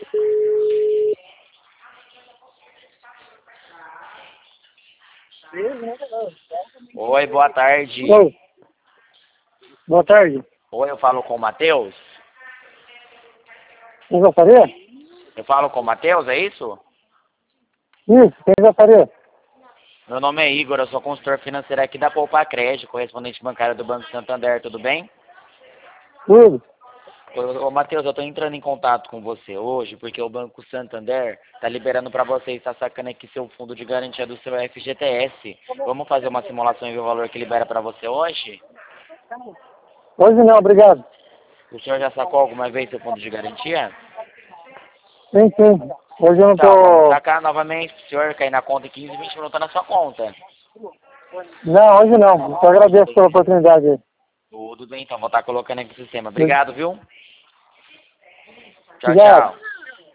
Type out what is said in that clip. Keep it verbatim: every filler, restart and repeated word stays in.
Oi, boa tarde. Oi. Boa tarde. Oi, eu falo com o Matheus? Quem gostaria? Eu falo com o Matheus, é isso? Isso, quem gostaria? Meu nome é Igor, eu sou consultor financeiro aqui da Poupa Crédito, correspondente bancário do Banco Santander, tudo bem? Tudo. Ô, ô Matheus, eu estou entrando em contato com você hoje porque o Banco Santander está liberando para você estar sacando aqui seu fundo de garantia do seu F G T S. Vamos fazer uma simulação e ver o valor que libera para você hoje? Hoje não, obrigado. O senhor já sacou alguma vez seu fundo de garantia? Sim, sim. Hoje eu não Então, vamos tô... sacar novamente para o senhor cair na conta em quinze, vinte minutos na sua conta. Não, hoje não. Eu agradeço pela oportunidade aí. Tudo bem, então vou estar colocando aqui no sistema. Obrigado, viu? Tchau, Obrigado. tchau.